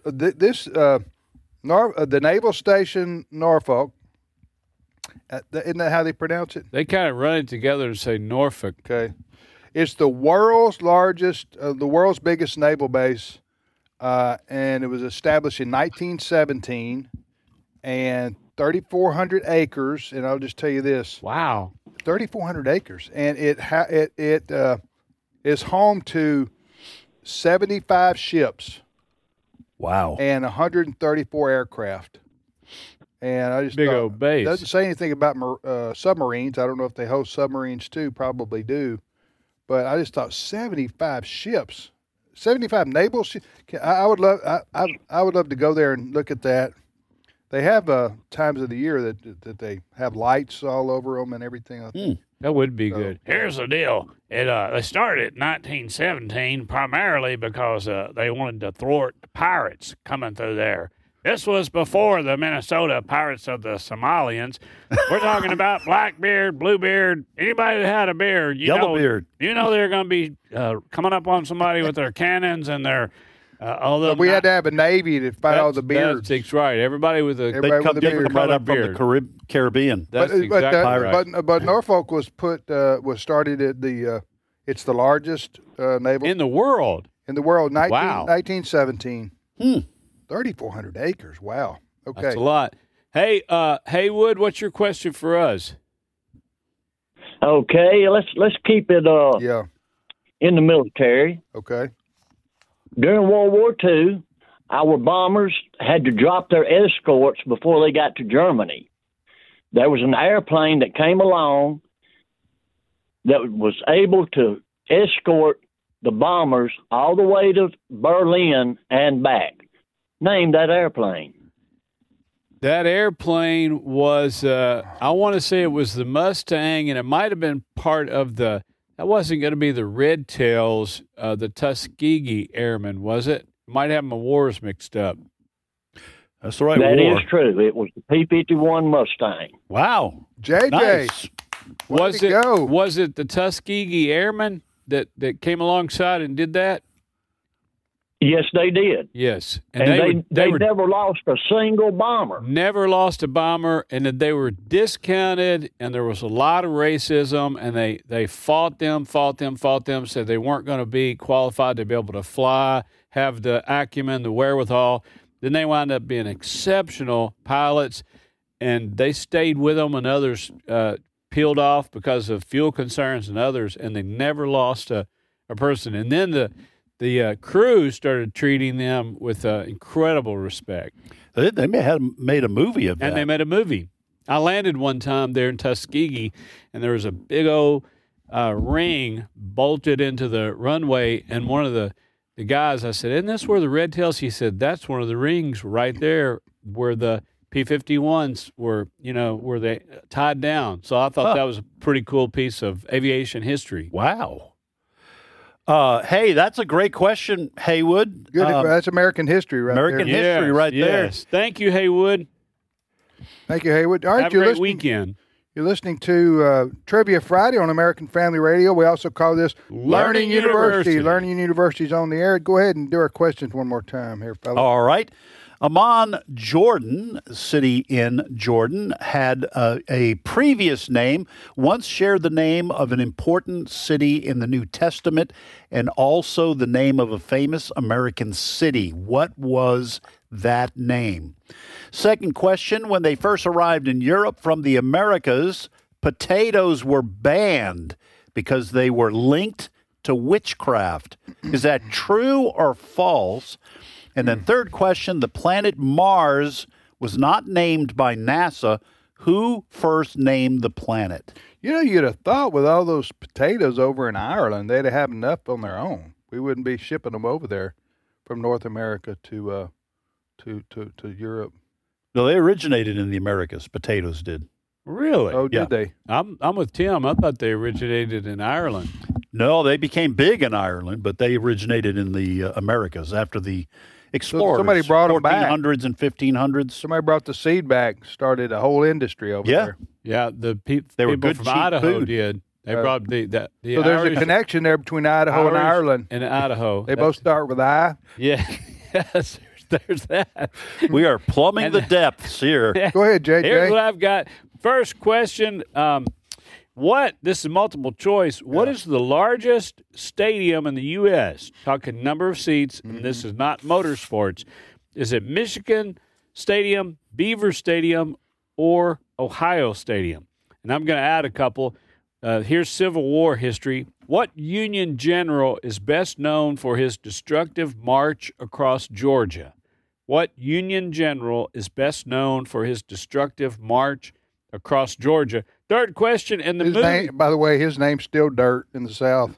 the Naval Station Norfolk? Isn't that how they pronounce it? They kind of run it together and say Norfolk. Okay. It's the world's largest, the world's biggest naval base, and it was established in 1917, and 3,400 acres. And I'll just tell you this: Wow, 3,400 acres, and it is home to 75 ships. Wow. And 134 aircraft. And I just big old base. Doesn't say anything about submarines. I don't know if they host submarines too. Probably do. But I just thought 75 ships, 75 naval ships. I would love. I would love to go there and look at that. They have times of the year that they have lights all over them and everything. That would be good. Here's the deal. They started in 1917 primarily because they wanted to thwart the pirates coming through there. This was before the Minnesota Pirates of the Somalians. We're talking about Blackbeard, Bluebeard, anybody that had a beard. Yellowbeard. You know they're going to be coming up on somebody with their cannons and their... But we had to have a Navy to fight all the beards. That's right. Everybody with a Everybody with a beard. right up from the Caribbean. That's exactly right. But Norfolk was started at it's the largest naval in the world. Wow. 1917. 3,400 acres. Wow. Okay. That's a lot. Hey, Haywood, what's your question for us? Okay, let's keep it in the military. Okay. During World War II, our bombers had to drop their escorts before they got to Germany. There was an airplane that came along that was able to escort the bombers all the way to Berlin and back. Name that airplane. That airplane was, I want to say it was the Mustang, and it might have been part of that wasn't going to be the Red Tails, the Tuskegee Airmen, was it? Might have my wars mixed up. That's the right That war. is true. It was the P-51 Mustang. Wow. JJ. Nice. Was it the Tuskegee Airmen that came alongside and did that? Yes, they did. Yes. And they never lost a single bomber. Never lost a bomber, and they were discounted, and there was a lot of racism, and they fought them, said they weren't going to be qualified to be able to fly, have the acumen, the wherewithal. Then they wound up being exceptional pilots, and they stayed with them, and others peeled off because of fuel concerns and others, and they never lost a person. And then the crew started treating them with incredible respect. They may have made a movie of that. And they made a movie. I landed one time there in Tuskegee, and there was a big old ring bolted into the runway, and one of the guys, I said, isn't this where the Red Tails? He said, that's one of the rings right there where the P-51s were they tied down. So I thought that was a pretty cool piece of aviation history. Wow. Hey, that's a great question, Haywood. Good. That's American history right American there. history right there. Yes. Thank you, Haywood. Thank you, Haywood. All right, Have a great weekend. You're listening to Trivia Friday on American Family Radio. We also call this Learning University. Learning University's on the air. Go ahead and do our questions one more time here, fellas. All right. Amman, Jordan, city in Jordan, had a previous name, once shared the name of an important city in the New Testament, and also the name of a famous American city. What was that name? Second question, when they first arrived in Europe from the Americas, potatoes were banned because they were linked to witchcraft. Is that true or false? And then third question, the planet Mars was not named by NASA. Who first named the planet? You know, you'd have thought with all those potatoes over in Ireland, they'd have enough on their own. We wouldn't be shipping them over there from North America to Europe. No, they originated in the Americas. Potatoes did. Really? Oh, did they? I'm with Tim. I thought they originated in Ireland. No, they became big in Ireland, but they originated in the Americas after the explorers. Somebody brought them back. 1400s and 1500s. Somebody brought the seed back, started a whole industry over there. Yeah, the They were people good, from cheap Idaho food. did. They brought the So there's Irish, a connection there between Idaho and Irish Ireland. and Idaho. They both start with I. Yeah, yes. There's that. We are plumbing the depths here. Go ahead, JJ. Here's what I've got. First question. This is multiple choice. What is the largest stadium in the U.S.? Talking number of seats, and this is not motorsports. Is it Michigan Stadium, Beaver Stadium, or Ohio Stadium? And I'm going to add a couple. Here's Civil War history. What Union general is best known for his destructive march across Georgia? What Union general is best known for his destructive march across Georgia? Third question in the His movie. name, by the way, his name's still Dirt in the South.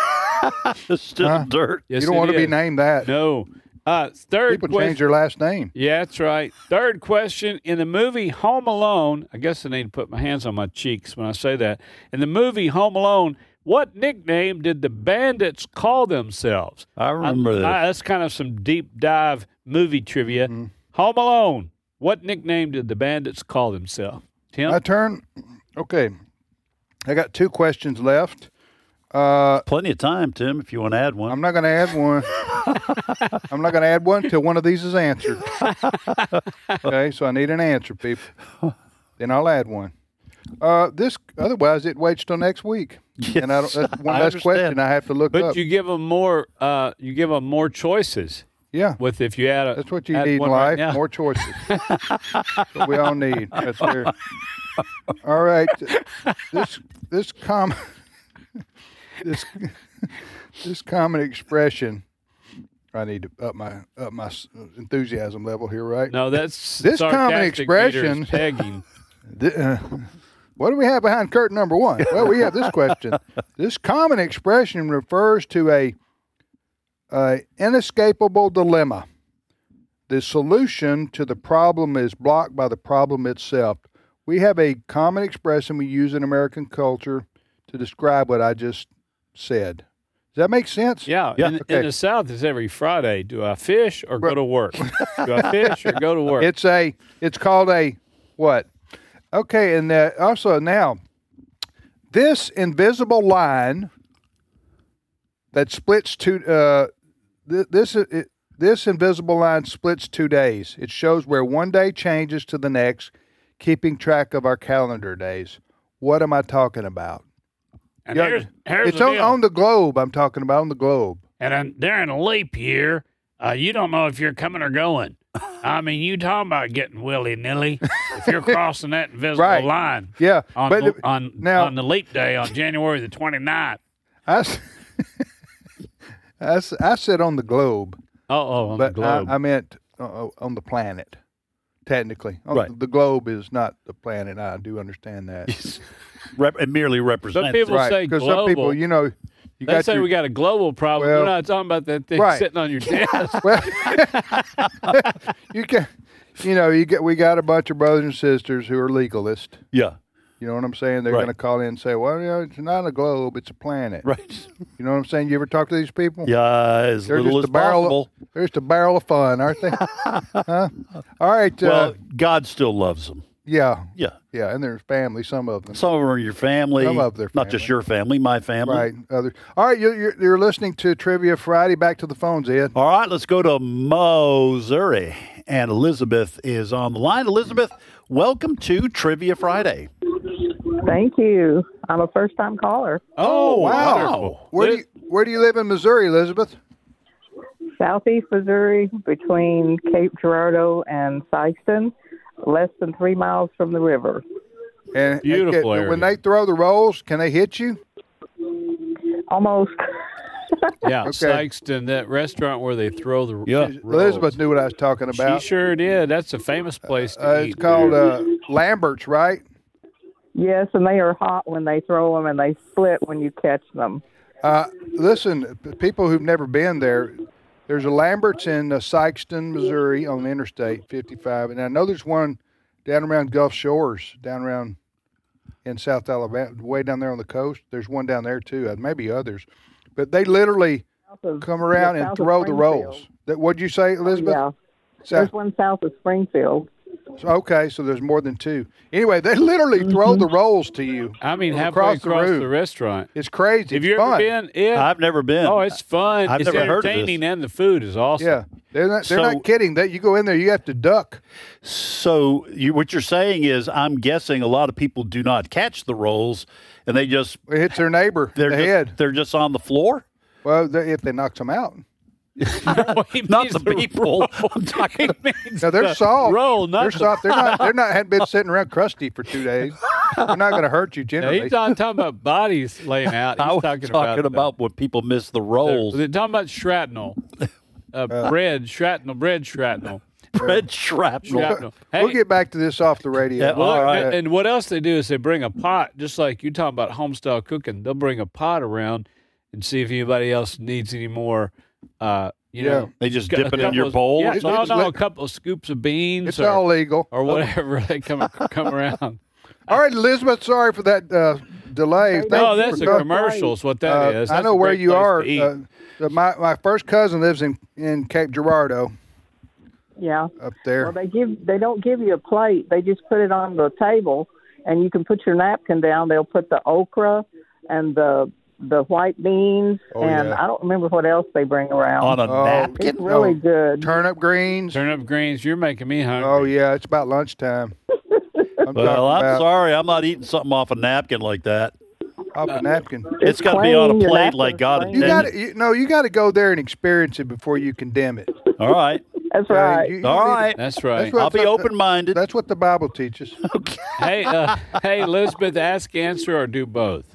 Still Dirt. Yes, you don't it want to be is. named that. No. Third People change their last name. Yeah, that's right. Third question. In the movie Home Alone, I guess I need to put my hands on my cheeks when I say that. In the movie Home Alone, what nickname did the bandits call themselves? I remember that. That's kind of some deep dive movie trivia. Home Alone, what nickname did the bandits call themselves? Tim? My turn. Okay. I got two questions left. Plenty of time, Tim, if you want to add one. I'm not going to add one. I'm not going to add one until one of these is answered. Okay, so I need an answer, people. Then I'll add one. Otherwise, it waits till next week. Yes, and that's one I less understand. question I have to look But up. you give them more. You give them more choices. Yeah, With if you add a. that's what you add need in one right life. now. More choices. That's what we all need. That's there. All right. This common expression. I need to up my enthusiasm level here, right? No, that's This common sarcastic meter is expression- pegging. What do we have behind curtain number one? Well, we have this question. This common expression refers to a inescapable dilemma. The solution to the problem is blocked by the problem itself. We have a common expression we use in American culture to describe what I just said. Does that make sense? Yeah, in the South, it's every Friday. Do I fish or go to work? Do I fish or go to work? It's called a what? Okay, and also now, this invisible line that splits two. This invisible line splits 2 days. It shows where one day changes to the next, keeping track of our calendar days. What am I talking about? And Yeah, here's it's the deal. on the globe. I'm talking about on the globe. And during a leap year, you don't know if you're coming or going. I mean, you talking about getting willy-nilly if you're crossing that invisible Right. line. Yeah, on but now- on the leap day on January the 29th. I said on the globe. On but the globe. I meant on the planet. Technically, Right. The globe is not the planet. I do understand that. It merely represents. Some people Right, say because global. some people, you know, you They got say your, we got a global problem. Well, We're not talking about that thing right. sitting on your desk. Well, you can, we got a bunch of brothers and sisters who are legalists. Yeah. You know what I'm saying? They're Right. going to call in and say, well, it's not a globe, it's a planet. Right. You know what I'm saying? You ever talk to these people? Yeah, as They're little just as a barrel possible. They're just a barrel of fun, aren't they? Huh? All right. Well, God still loves them. Yeah. Yeah. Yeah, and there's family, some of them. Some of them are your family. Some of their Not just family. your family, my family. Right. Others. All right, you're listening to Trivia Friday. Back to the phones, Ed. All right, let's go to Missouri. And Elizabeth is on the line. Elizabeth, welcome to Trivia Friday. Thank you. I'm a first-time caller. Oh, wow. Where do you live in Missouri, Elizabeth? Southeast Missouri, between Cape Girardeau and Sikeston, less than 3 miles from the river. And Beautiful area. When they throw the rolls, can they hit you? Almost. Yeah, Okay. Sikeston, that restaurant where they throw the rolls. Elizabeth knew what I was talking about. She sure did. That's a famous place to eat. It's called Lambert's, right? Yes, and they are hot when they throw them, and they split when you catch them. Listen, people who've never been there, there's a Lambert's in Sikeston, Missouri on Interstate 55. And I know there's one down around Gulf Shores, down around in South Alabama, way down there on the coast. There's one down there, too, maybe others. But they literally come around and throw the rolls. What'd you say, Elizabeth? Yeah. There's one south of Springfield. Okay, so there's more than two. Anyway, they literally throw the rolls to you. I mean, from halfway across room. the restaurant. It's crazy. Have It's you fun. ever been? I've never been. Oh, it's fun. I've it's never heard of this. entertaining, and the food is awesome. Yeah, they're not kidding. That you go in there, you have to duck. So what you're saying is, I'm guessing a lot of people do not catch the rolls, and they just it hits their neighbor in the head. They're just on the floor. Well, if they knock them out. Not the people. I'm talking. No, they're soft. Roll, not they're soft. They're not. Hadn't been sitting around crusty for 2 days. They're not going to hurt you Now, generally. he's not talking about bodies laying out. He's I was talking about when people miss the rolls. They're talking about shrapnel. Bread shrapnel. Bread shrapnel. We'll get back to this off the radio. Yeah, all right. And what else they do is they bring a pot, just like you're talking about home-style cooking. They'll bring a pot around and see if anybody else needs any more. You know, they just dip it in your bowl. Yeah, or no, a couple of scoops of beans. It's all legal or whatever they come around. All right, Elizabeth. Sorry for that delay. No, that's a commercial. Is what that is. I That's know a where great you place are. to eat. My first cousin lives in Cape Girardeau. Yeah. Up there. Well, they don't give you a plate. They just put it on the table, and you can put your napkin down. They'll put the okra and the white beans, and I don't remember what else they bring around. On a napkin? It's really good. Turnip greens. You're making me hungry. Oh, yeah. It's about lunchtime. I'm sorry. I'm not eating something off a napkin like that. Off a napkin. It's got to be on a plate like God intended. You got to go there and experience it before you condemn it. All right. That's right. All right. That's right. I'll be open-minded. That's what the Bible teaches. Okay. Hey, Elizabeth, ask, answer, or do both?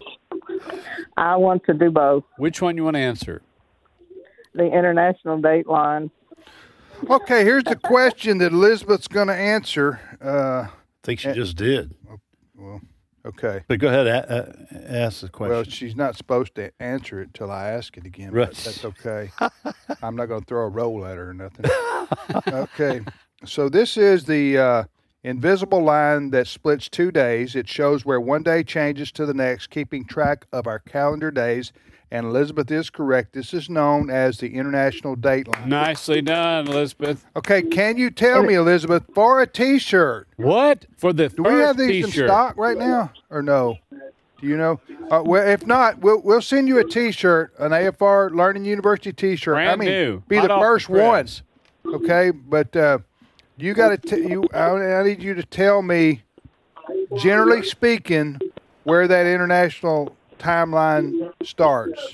I want to do both. Which one you want to answer? The international date line. Okay, here's the question that Elizabeth's going to answer. I think she just did. Well, okay. But go ahead, ask the question. Well, she's not supposed to answer it till I ask it again. Right. But that's okay. I'm not going to throw a roll at her or nothing. Okay. So this is the invisible line that splits 2 days. It shows where one day changes to the next, keeping track of our calendar days. And Elizabeth is correct. This is known as the international date line. Nicely done, Elizabeth. Okay, can you tell me, Elizabeth, for a T-shirt? What? For the Do we have these in stock right now or no? Do you know? Well, if not, we'll send you a T-shirt, an AFR Learning University T-shirt. Brand new. Be Hot the off the first one. press. Okay, but you got to. I need you to tell me, generally speaking, where that international timeline starts.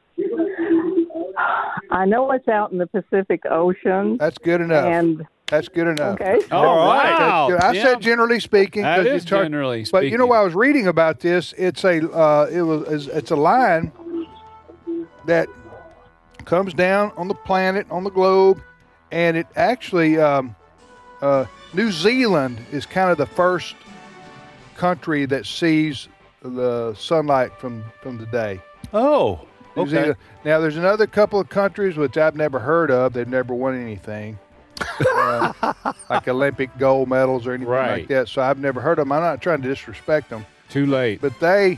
I know it's out in the Pacific Ocean. That's good enough. And that's good enough. Okay. All right. That's good. I said generally speaking. That 'cause is it's hard- generally But you know speaking. what I was reading about this? It's a line that comes down on the planet, on the globe, and it actually New Zealand is kind of the first country that sees the sunlight from the day. Oh, New okay. Zealand. Now, there's another couple of countries which I've never heard of. They've never won anything, like Olympic gold medals or anything like that. So I've never heard of them. I'm not trying to disrespect them. Too late. But there's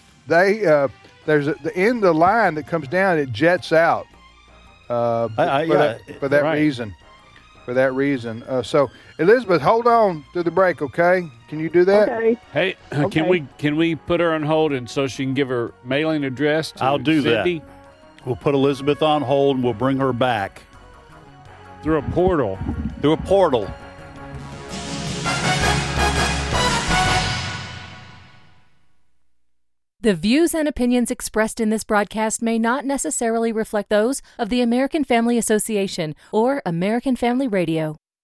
the end of the line that comes down. It jets out for that reason. for that reason. So, Elizabeth, hold on to the break, okay? Can you do that? Okay. Hey, can we put her on hold and so she can give her mailing address to I'll do Cindy? that. We'll put Elizabeth on hold and we'll bring her back. Through a portal. Through a portal. The views and opinions expressed in this broadcast may not necessarily reflect those of the American Family Association or American Family Radio.